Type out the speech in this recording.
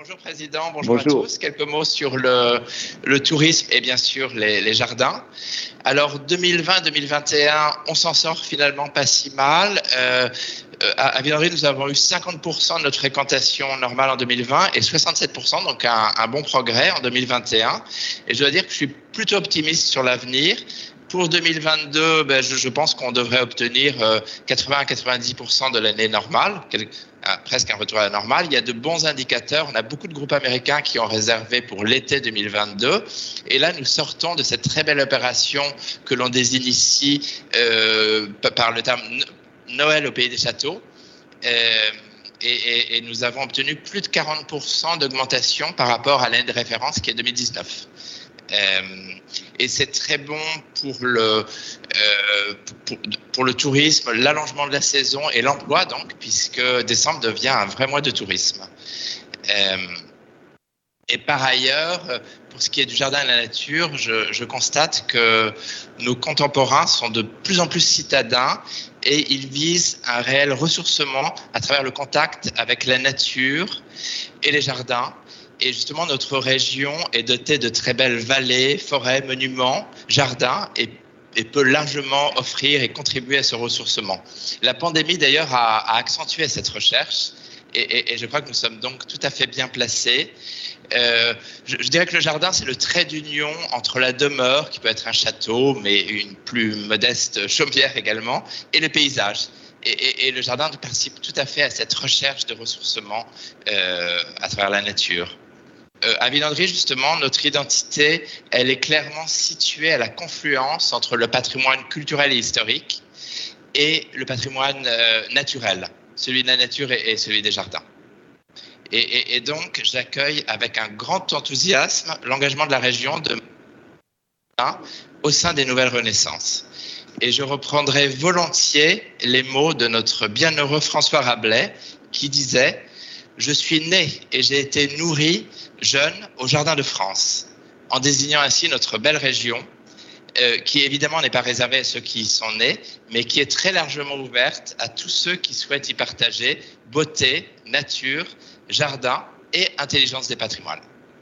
Bonjour Président, bonjour à Bonjour. tous. Quelques mots sur le tourisme et bien sûr les jardins. Alors 2020-2021, on s'en sort finalement pas si mal. À Villeneuve, nous avons eu 50% de notre fréquentation normale en 2020 et 67%, donc un bon progrès en 2021. Et je dois dire que je suis plutôt optimiste sur l'avenir. Pour 2022, je pense qu'on devrait obtenir 80 à 90% de l'année normale, presque un retour à la normale. Il y a de bons indicateurs. On a beaucoup de groupes américains qui ont réservé pour l'été 2022. Et là, nous sortons de cette très belle opération que l'on désigne ici par le terme Noël au pays des châteaux. Et nous avons obtenu plus de 40% d'augmentation par rapport à l'année de référence qui est 2019. Et c'est très bon pour le tourisme, l'allongement de la saison et l'emploi, donc, puisque décembre devient un vrai mois de tourisme. Et par ailleurs, pour ce qui est du jardin et de la nature, je constate que nos contemporains sont de plus en plus citadins et ils visent un réel ressourcement à travers le contact avec la nature et les jardins. Et justement, notre région est dotée de très belles vallées, forêts, monuments, jardins et peut largement offrir et contribuer à ce ressourcement. La pandémie, d'ailleurs, a accentué cette recherche et je crois que nous sommes donc tout à fait bien placés. Je dirais que le jardin, c'est le trait d'union entre la demeure, qui peut être un château, mais une plus modeste chaumière également, et le paysage. Et le jardin participe tout à fait à cette recherche de ressourcement à travers la nature. À Villandry, justement, notre identité, elle est clairement située à la confluence entre le patrimoine culturel et historique et le patrimoine naturel, celui de la nature et celui des jardins. Et donc, j'accueille avec un grand enthousiasme l'engagement de la région au sein des Nouvelles Renaissances. Et je reprendrai volontiers les mots de notre bienheureux François Rabelais qui disait « Je suis né et j'ai été nourri jeune au Jardin de France », en désignant ainsi notre belle région, qui évidemment n'est pas réservée à ceux qui y sont nés, mais qui est très largement ouverte à tous ceux qui souhaitent y partager beauté, nature, jardin et intelligence des patrimoines.